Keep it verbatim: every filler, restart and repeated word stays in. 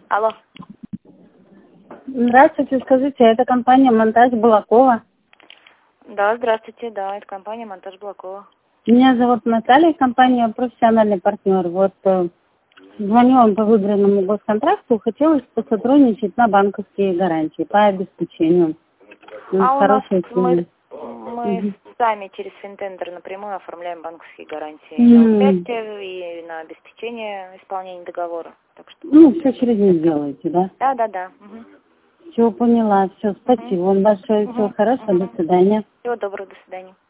Алло. Здравствуйте, скажите, это компания «Монтаж Балакова». Да, здравствуйте, да, это компания «Монтаж Балакова». Меня зовут Наталья, компания «Профессиональный партнер». Вот э, звоню вам по выбранному госконтракту, хотелось посотрудничать на банковские гарантии по обеспечению. Ну, А у нас хорошая мы, сумма. мы Мгм. сами через Финтендер напрямую оформляем банковские гарантии М. на участие и на обеспечение исполнения договора. Так что... Ну, все через них делаете, да? Да, да, да. Угу. Все поняла, все, спасибо вам большое, всего Угу. хорошего, до Угу. свидания. Всего доброго, до свидания.